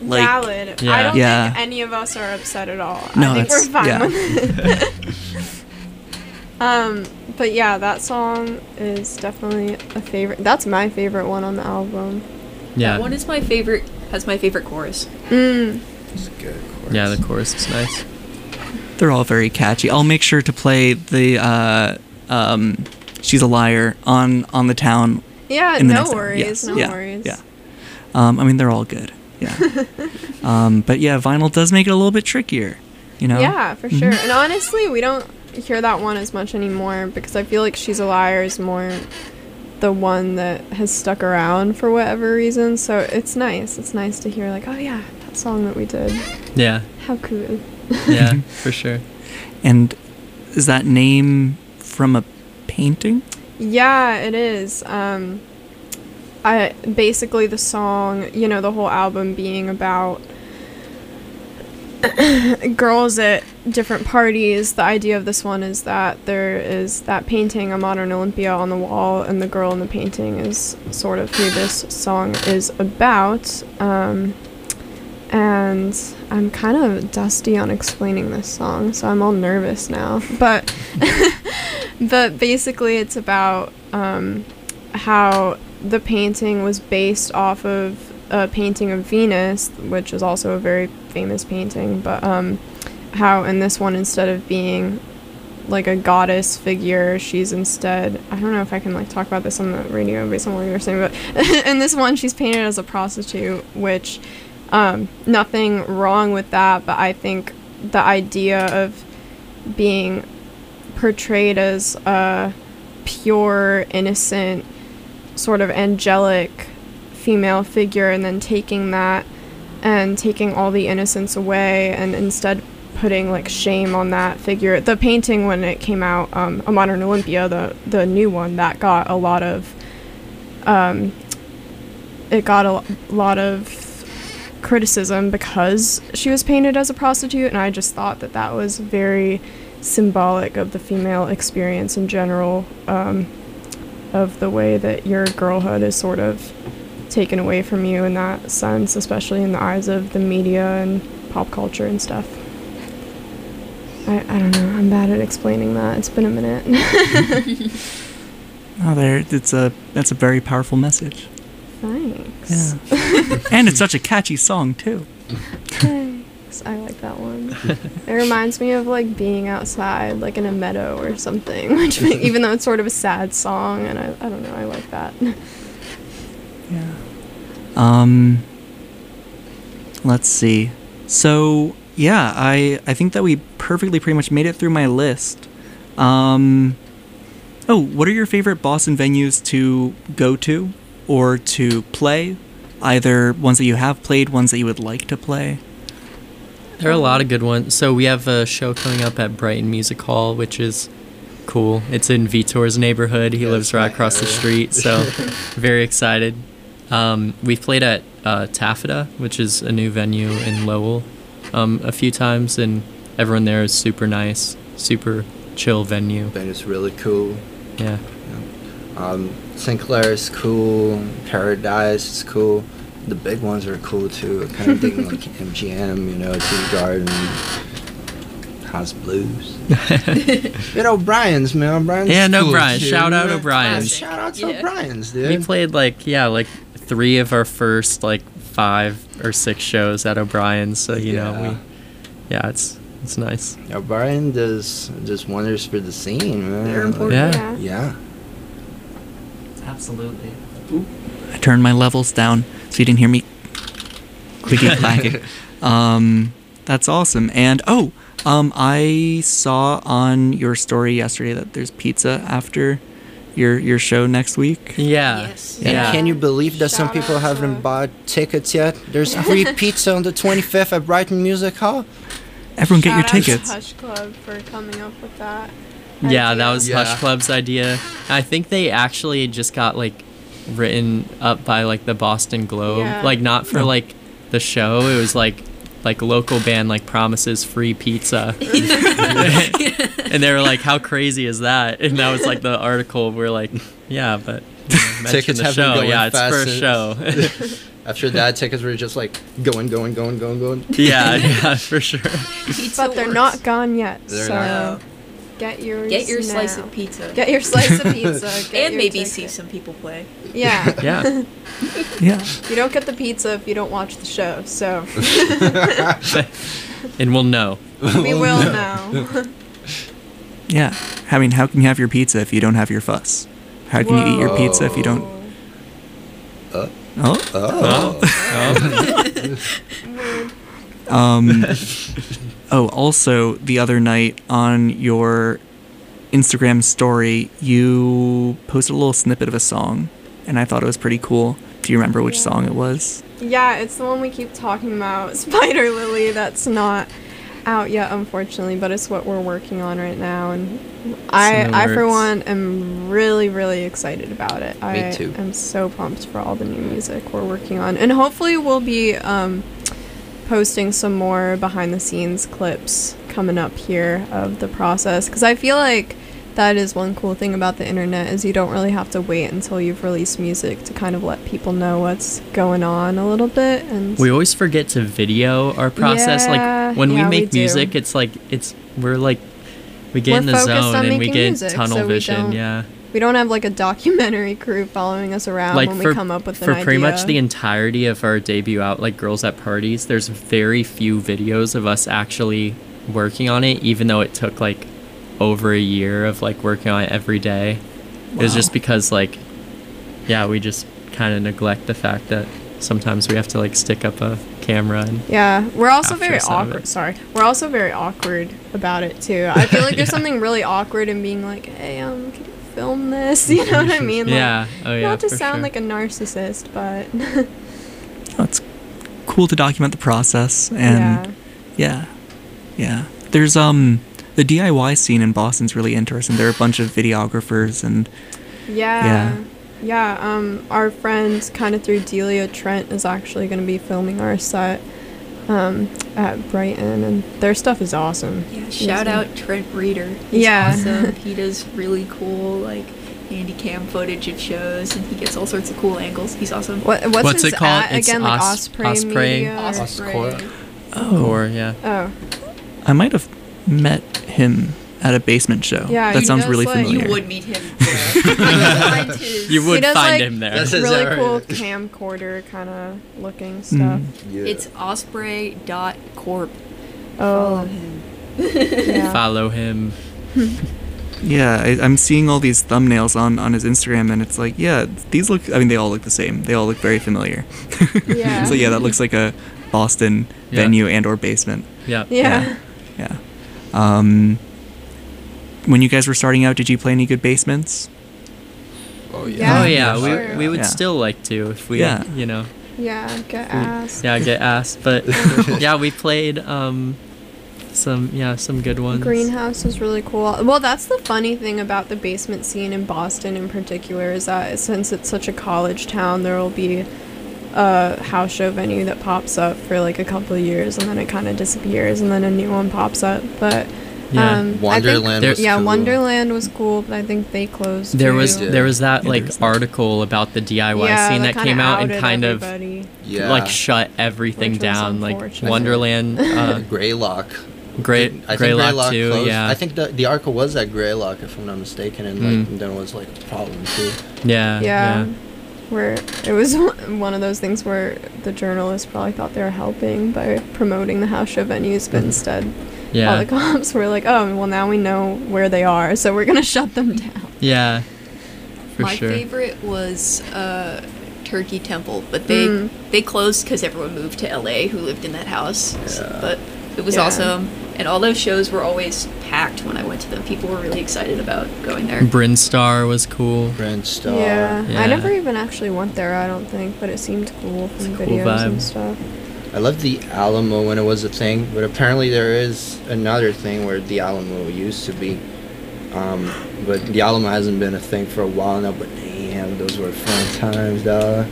Like, valid. Yeah. I don't Yeah. think any of us are upset at all. No, I think that's- we're fine yeah. with it. But yeah, that song is definitely a favorite. That's my favorite one on the album. Yeah. That one is my favorite. Has my favorite chorus. It's good. Of course. Yeah, the chorus is nice. They're all very catchy. I'll make sure to play the She's a Liar on the Town. Yeah, in the no next hour. worries, Yes. no Yeah. worries. Yeah. I mean, they're all good. Yeah. But yeah, vinyl does make it a little bit trickier, you know? Yeah, for sure. And honestly, we don't hear that one as much anymore because I feel like She's a Liar is more the one that has stuck around for whatever reason. So it's nice. It's nice to hear like, oh yeah, that song that we did. Yeah. How cool. Yeah, for sure. And is that name from a painting? Yeah, it is. I basically the song, you know, the whole album being about girls at different parties. The idea of this one is that there is that painting, A Modern Olympia, on the wall, and the girl in the painting is sort of who this song is about. And I'm kind of dusty on explaining this song, so I'm all nervous now. But but basically it's about how the painting was based off of a painting of Venus, which is also a very famous painting, but how in this one, instead of being like a goddess figure, she's instead, I don't know if I can like talk about this on the radio based on what you were saying, but in this one she's painted as a prostitute, which nothing wrong with that, but I think the idea of being portrayed as a pure, innocent, sort of angelic female figure, and then taking that and taking all the innocence away and instead putting like shame on that figure. The painting, when it came out, A Modern Olympia, the new one, that got a lot of criticism because she was painted as a prostitute, and I just thought that that was very symbolic of the female experience in general, of the way that your girlhood is sort of taken away from you in that sense, especially in the eyes of the media and pop culture and stuff. I don't know, I'm bad at explaining that. It's been a minute. That's a very powerful message. Thanks. Yeah. And it's such a catchy song too. Thanks. I like that one. It reminds me of like being outside, like in a meadow or something, which even though it's sort of a sad song, and I don't know, I like that. Yeah. Let's see. So yeah, I think that we perfectly pretty much made it through my list. Oh, what are your favorite Boston venues to go to or to play? Either ones that you have played, ones that you would like to play. There are a lot of good ones. So we have a show coming up at Brighton Music Hall, which is cool. It's in Vitor's neighborhood. He lives right across the street, so very excited. We've played at Taffeta, which is a new venue in Lowell, a few times, and everyone there is super nice, super chill venue. And it's really cool. Yeah. Sinclair is cool. Paradise is cool. The big ones are cool too. Kind of thinking like MGM, you know, Tea Garden, House Blues. You know, O'Brien's, man. O'Brien's Yeah, no, cool O'Brien. too, Shout out man. O'Brien's. Shout out to Yeah. O'Brien's, dude. We played like 3 of our first 5 or 6 shows at O'Brien's, so you know it's nice. O'Brien does wonders for the scene, man. They're important. Yeah. Yeah. Absolutely. I turned my levels down so you didn't hear me clicky clacking. That's awesome. And I saw on your story yesterday that there's pizza after your show next week. Yeah. Yes. And Yeah. can you believe that some Shout people out haven't to- bought tickets yet? There's free pizza on the 25th at Brighton Music Hall. Everyone get your Shout out to tickets. Hush Club for coming up with that. Yeah, idea. that was Yeah. Hush Club's idea. I think they actually just got written up by the Boston Globe. Yeah. Not for No. the show. It was like local band promises free pizza. And they were like, how crazy is that? And that was the article. We're like, yeah, but mention Tickets the have been show. going Yeah, it's fast for a since- show. After that, tickets were just like going. Yeah, for sure. Pizza But they're works. not gone yet. They're so not. get yours. Get your now. slice of pizza. Get your slice of pizza. Get and your maybe ticket. see some people play. Yeah. Yeah. Yeah. You don't get the pizza if you don't watch the show. So And we'll know. we will know. Yeah. I mean, how can you have your pizza if you don't have your fuss? How can you eat your pizza if you don't? Oh. Also, the other night on your Instagram story, you posted a little snippet of a song, and I thought it was pretty cool. Do you remember which song it was? Yeah, it's the one we keep talking about, Spider Lily. That's not out yet, unfortunately, but it's what we're working on right now, and I for one am really, really excited about it. Me too. I'm so pumped for all the new music we're working on, and hopefully we'll be posting some more behind the scenes clips coming up here of the process, because I feel like that is one cool thing about the internet, is you don't really have to wait until you've released music to kind of let people know what's going on a little bit. And We always forget to video our process. Yeah, Like when yeah, we we make do. music, we're like we get in We're the focused zone on and we making get music, tunnel so we vision. don't- Yeah. we don't have like a documentary crew following us around Like when for, we come up with an for idea. pretty much the entirety of our debut out, like Girls at Parties, there's very few videos of us actually working on it, even though it took like over a year of like working on it every day. It was Wow. just because like, yeah, we just kind of neglect the fact that sometimes we have to like stick up a camera and Yeah, we're also After very some of awkward. it. Sorry, we're also very awkward about it too. I feel like there's Yeah. something really awkward in being like, "Hey, can you film this?" You know what I mean? Like, yeah, oh yeah, not to for sound sure. like a narcissist, but Oh, it's cool to document the process, and yeah. There's the DIY scene in Boston's really interesting. There are a bunch of videographers and yeah. Our friend, kind of through Delia Trent, is actually going to be filming our set at Brighton, and their stuff is awesome. Yeah, shout out Trent Reeder. He's Yeah. awesome. He does really cool like handy cam footage of shows, and he gets all sorts of cool angles. He's awesome. What's his it called? at It's again? Like Osprey. Media? or- Osprey. Or yeah. Oh, I might have met him at a basement show. Yeah, that he sounds does, really like- familiar. You would meet him there. You would find his- You would He does, find like, him there. That's it. really Alright. cool camcorder kind of looking stuff. Yeah. It's osprey.corp. Follow Oh, him. yeah. Follow him. Yeah, I'm seeing all these thumbnails on his Instagram, and it's like, yeah, these look. I mean, they all look the same. They all look very familiar. Yeah. So yeah, that looks like a Boston Yeah. venue and/or basement. Yeah. Yeah. Yeah. When you guys were starting out, did you play any good basements? Oh Yeah. Oh yeah, sure. we would Yeah. still like to if we, Yeah. you know, Yeah, get ass. yeah, get asked. But yeah, we played some good ones. Greenhouse is really cool. Well, that's the funny thing about the basement scene in Boston in particular, is that since it's such a college town, there will be a house show venue that pops up for like a couple of years, and then it kind of disappears, and then a new one pops up. But Yeah. Wonderland There- was yeah, cool. Wonderland was cool, but I think they closed. There too. was Yeah. there was that Yeah, like there's that. article about the DIY Yeah, scene that kinda came out and outed kind everybody. Yeah. of like shut everything Which was down. Like unfortunate. Wonderland, Greylock. Great I think Greylock too. closed. Yeah, I think the article was at Greylock, if I'm not mistaken, and like there was like a problem too. yeah. Where it was one of those things where the journalists probably thought they were helping by promoting the house show venues, but instead all Yeah. the cops were like, "Oh, well, now we know where they are, so we're gonna shut them down." Yeah. For My sure. favorite was Turkey Temple, but they closed because everyone moved to LA who lived in that house. Yeah. But it was Yeah. awesome, and all those shows were always packed when I went to them. People were really excited about going there. Brinstar was cool. Brent Star. Yeah. Yeah. I never even actually went there, I don't think, but it seemed cool from It's a cool videos vibe. and stuff. I loved the Alamo when it was a thing, but apparently there is another thing where the Alamo used to be. But the Alamo hasn't been a thing for a while now, but damn, those were fun times, dog.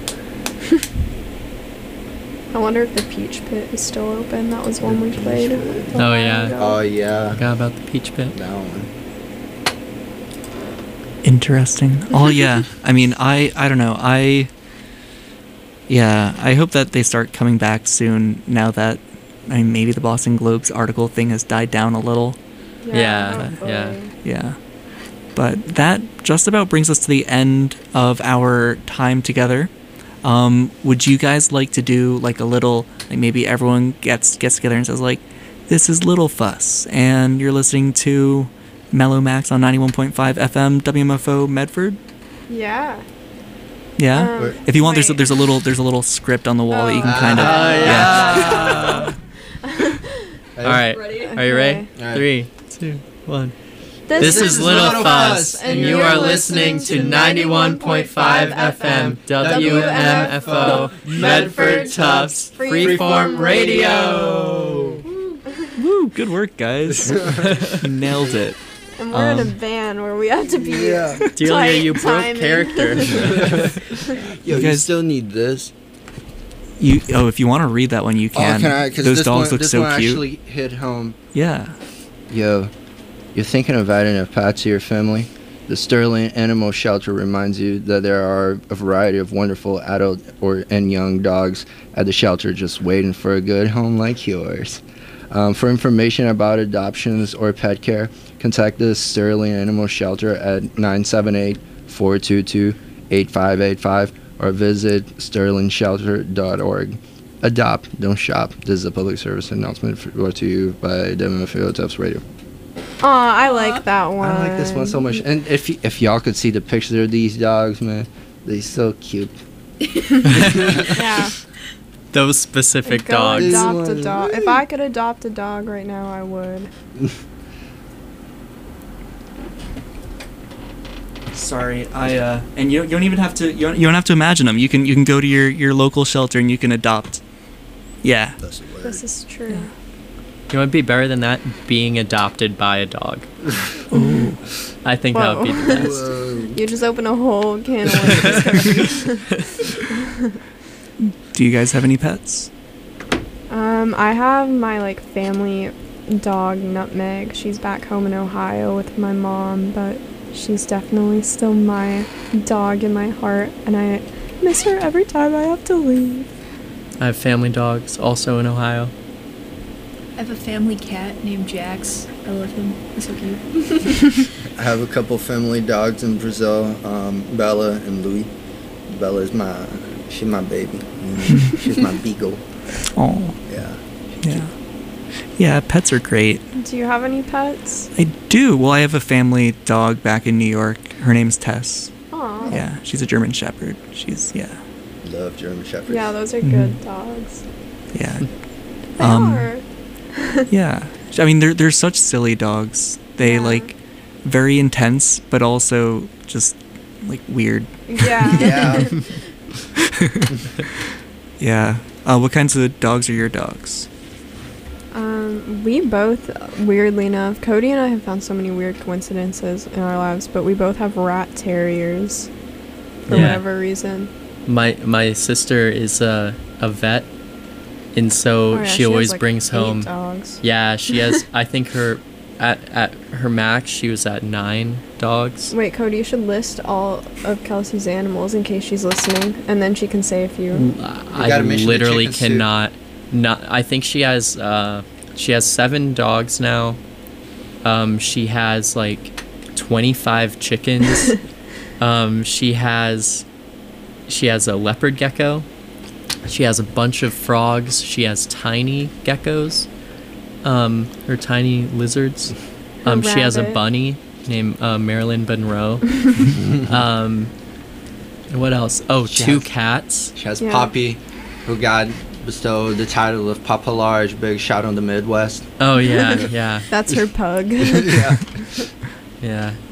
I wonder if the Peach Pit is still open. That was one we Peach played. Pit. a Oh, while yeah. ago. Oh, yeah. Forgot about the Peach Pit. That one. Interesting. Oh yeah. I mean, I don't know. Yeah, I hope that they start coming back soon now that maybe the Boston Globe's article thing has died down a little. Yeah. Yeah. But that just about brings us to the end of our time together. Would you guys like to do like a little, like maybe everyone gets together and says like, this is Little Fuss, and you're listening to Mellow Max on 91.5 FM WMFO Medford? Yeah. Yeah. If you want, wait. there's a little script on the wall that you can kind of. All right. Ready? Are you ready? Alright. 3, 2, 1. This is Little Fuss, and you are listening to 91.5 FM WMFO Medford Tufts Freeform Radio. Woo! Good work, guys. You nailed it. And we're in a band where we have to be. Delia, you broke timing. character. Yo, you guys- still need this. If you want to read that one, you can. Can I? Because Those this dogs one, look this so one cute. actually hit home. Yeah. Yo, you're thinking of adding a pet to your family? The Sterling Animal Shelter reminds you that there are a variety of wonderful adult and young dogs at the shelter just waiting for a good home like yours. For information about adoptions or pet care, contact the Sterling Animal Shelter at 978-422-8585 or visit sterlingshelter.org. Adopt, don't shop. This is a public service announcement brought to you by WMFO Tufts Radio. Aw, I like that one. I like this one so much. And if y'all could see the picture of these dogs, man, they're so cute. Yeah. Those specific Go dogs. adopt a dog. If I could adopt a dog right now, I would. Sorry, and you don't even have to. You don't have to imagine them. You can go to your local shelter and you can adopt. Yeah. This is true. You know what'd be better than that? Being adopted by a dog. Ooh. I think that would be the best. You just open a whole can of worms. Do you guys have any pets? I have my family dog Nutmeg. She's back home in Ohio with my mom, but she's definitely still my dog in my heart, and I miss her every time I have to leave. I have family dogs also in Ohio. I have a family cat named Jax. I love him. He's so cute. I have a couple family dogs in Brazil, Bella and Louie. Bella's she's my baby. She's my beagle. Oh. Yeah. Yeah. Yeah, pets are great. Do you have any pets? I do. Well, I have a family dog back in New York. Her name's Tess. Aw. Yeah, she's a German Shepherd. Love German Shepherds. Yeah, those are good dogs. Yeah. They are. Yeah. I mean, they're such silly dogs. They Yeah. very intense, but also just weird. Yeah. Yeah. Yeah. What kinds of dogs are your dogs? We both, weirdly enough, Cody and I have found so many weird coincidences in our lives, but we both have rat terriers for Yeah. whatever reason. My sister is a vet, and so Oh, yeah, she has, always like, brings 8 home. dogs. Yeah, she has. I think at her max she was at 9 dogs. Wait, Cody, you should list all of Kelsey's animals in case she's listening, and then she can say a few. I gotta mention the literally chickens, too. cannot. Not. I think she has 7 dogs now. She has 25 chickens. She has a leopard gecko. She has a bunch of frogs. She has tiny geckos. Or tiny lizards. She has a rabbit. bunny named Marilyn Monroe. What else? Oh, She 2 has- cats. She has Yeah. Poppy, who got bestowed the title of Papa Large, big shot on the Midwest. Oh yeah, yeah, That's her pug. Yeah. yeah.